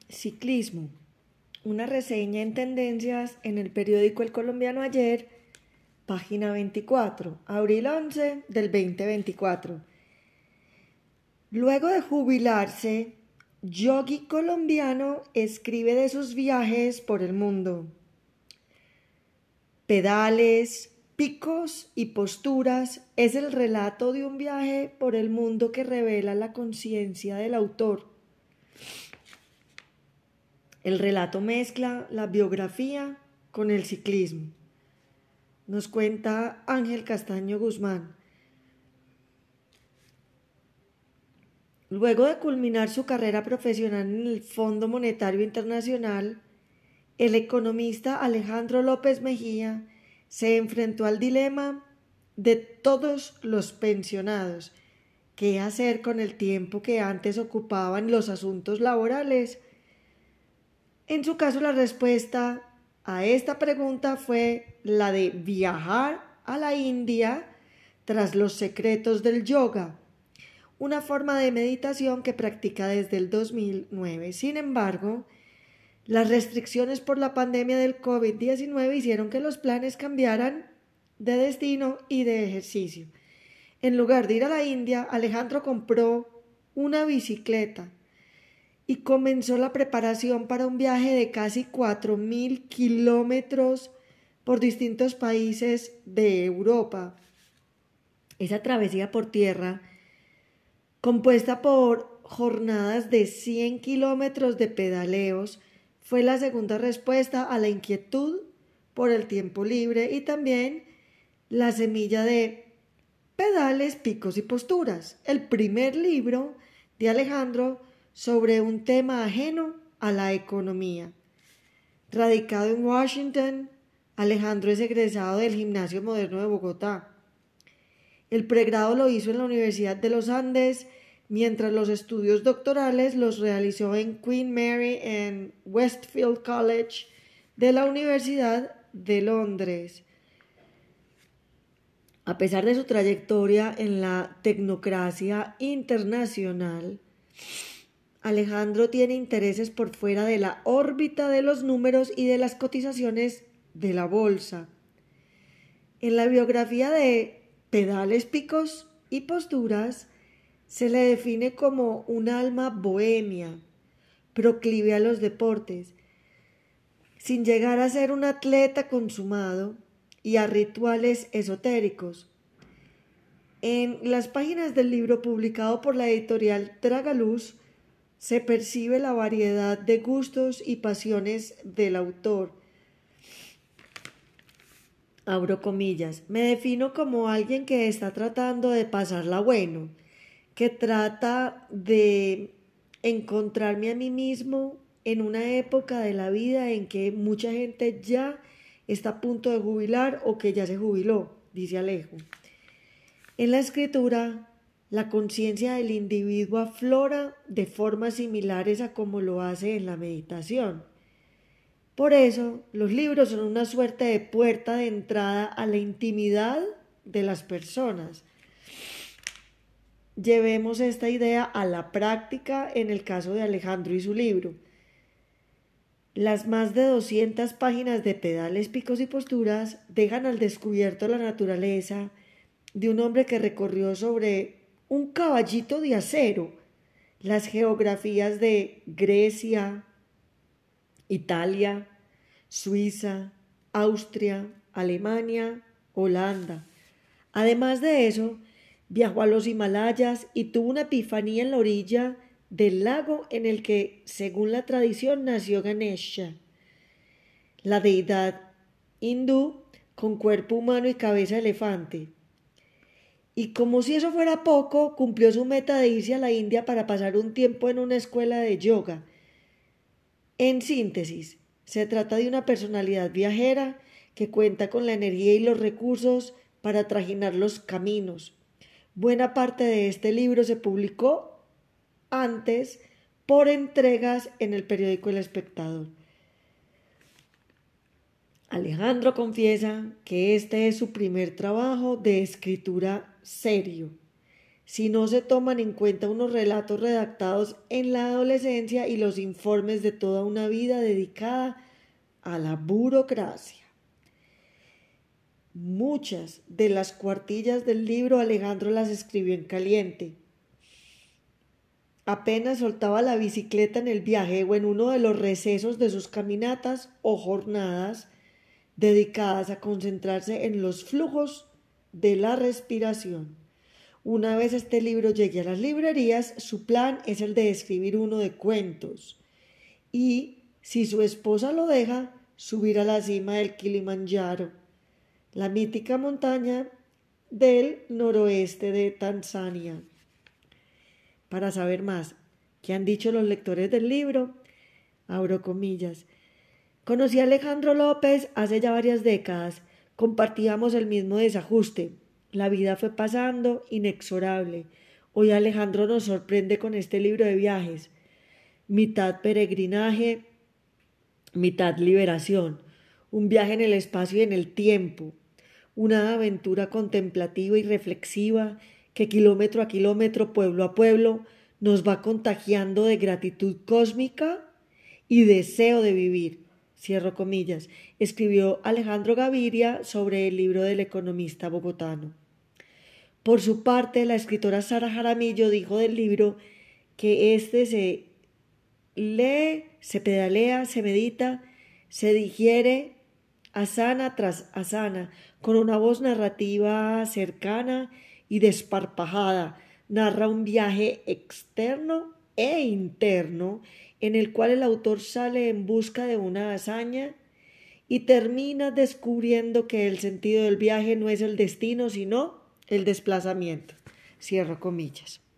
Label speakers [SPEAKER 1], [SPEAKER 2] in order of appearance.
[SPEAKER 1] Ciclismo. Una reseña en tendencias en el periódico El Colombiano ayer, página 24, abril 11 del 2024. Luego de jubilarse, Yogi colombiano escribe de sus viajes por el mundo. Pedales, picos y posturas es el relato de un viaje por el mundo que revela la conciencia del autor. El relato mezcla la biografía con el ciclismo. Nos cuenta Ángel Castaño Guzmán. Luego de culminar su carrera profesional en el Fondo Monetario Internacional, el economista Alejandro López Mejía se enfrentó al dilema de todos los pensionados: ¿qué hacer con el tiempo que antes ocupaban los asuntos laborales? En su caso, la respuesta a esta pregunta fue la de viajar a la India tras los secretos del yoga, una forma de meditación que practica desde el 2009. Sin embargo, las restricciones por la pandemia del COVID-19 hicieron que los planes cambiaran de destino y de ejercicio. En lugar de ir a la India, Alejandro compró una bicicleta y comenzó la preparación para un viaje de casi 4.000 kilómetros por distintos países de Europa. Esa travesía por tierra, compuesta por jornadas de 100 kilómetros de pedaleos, fue la segunda respuesta a la inquietud por el tiempo libre y también la semilla de Pedales, Picos y Posturas, el primer libro de Alejandro sobre un tema ajeno a la economía. Radicado en Washington, Alejandro es egresado del Gimnasio Moderno de Bogotá. El pregrado lo hizo en la Universidad de los Andes, mientras los estudios doctorales los realizó en Queen Mary and Westfield College de la Universidad de Londres. A pesar de su trayectoria en la tecnocracia internacional, Alejandro tiene intereses por fuera de la órbita de los números y de las cotizaciones de la bolsa. En la biografía de Pedales, Picos y Posturas se le define como un alma bohemia, proclive a los deportes, sin llegar a ser un atleta consumado y a rituales esotéricos. En las páginas del libro publicado por la editorial Tragaluz se percibe la variedad de gustos y pasiones del autor. Abro comillas, me defino como alguien que está tratando de pasarla bueno, que trata de encontrarme a mí mismo en una época de la vida en que mucha gente ya está a punto de jubilar o que ya se jubiló, dice Alejo. En la escritura, la conciencia del individuo aflora de formas similares a como lo hace en la meditación. Por eso, los libros son una suerte de puerta de entrada a la intimidad de las personas. Llevemos esta idea a la práctica en el caso de Alejandro y su libro. Las más de 200 páginas de Pedales, Picos y Posturas dejan al descubierto la naturaleza de un hombre que recorrió sobre un caballito de acero las geografías de Grecia, Italia, Suiza, Austria, Alemania, Holanda. Además de eso, viajó a los Himalayas y tuvo una epifanía en la orilla del lago en el que, según la tradición, nació Ganesha, la deidad hindú con cuerpo humano y cabeza de elefante. Y como si eso fuera poco, cumplió su meta de irse a la India para pasar un tiempo en una escuela de yoga. En síntesis, se trata de una personalidad viajera que cuenta con la energía y los recursos para trajinar los caminos. Buena parte de este libro se publicó antes por entregas en el periódico El Espectador. Alejandro confiesa que este es su primer trabajo de escritura serio. si no se toman en cuenta unos relatos redactados en la adolescencia y los informes de toda una vida dedicada a la burocracia. Muchas de las cuartillas del libro Alejandro las escribió en caliente. Apenas soltaba la bicicleta en el viaje o en uno de los recesos de sus caminatas o jornadas dedicadas a concentrarse en los flujos de la respiración. Una vez este libro llegue a las librerías, su plan es el de escribir uno de cuentos y, si su esposa lo deja, subir a la cima del Kilimanjaro, la mítica montaña del noroeste de Tanzania. Para saber más, ¿qué han dicho los lectores del libro? Abro comillas. Conocí a Alejandro López hace ya varias décadas. Compartíamos el mismo desajuste. La vida fue pasando, inexorable. Hoy Alejandro nos sorprende con este libro de viajes. Mitad peregrinaje, mitad liberación. Un viaje en el espacio y en el tiempo. Una aventura contemplativa y reflexiva que kilómetro a kilómetro, pueblo a pueblo, nos va contagiando de gratitud cósmica y deseo de vivir. Cierro comillas, escribió Alejandro Gaviria sobre el libro del economista bogotano. Por su parte, la escritora Sara Jaramillo dijo del libro que este se lee, se pedalea, se medita, se digiere asana tras asana, con una voz narrativa cercana y desparpajada. Narra un viaje externo e interno en el cual el autor sale en busca de una hazaña y termina descubriendo que el sentido del viaje no es el destino, sino el desplazamiento. Cierro comillas.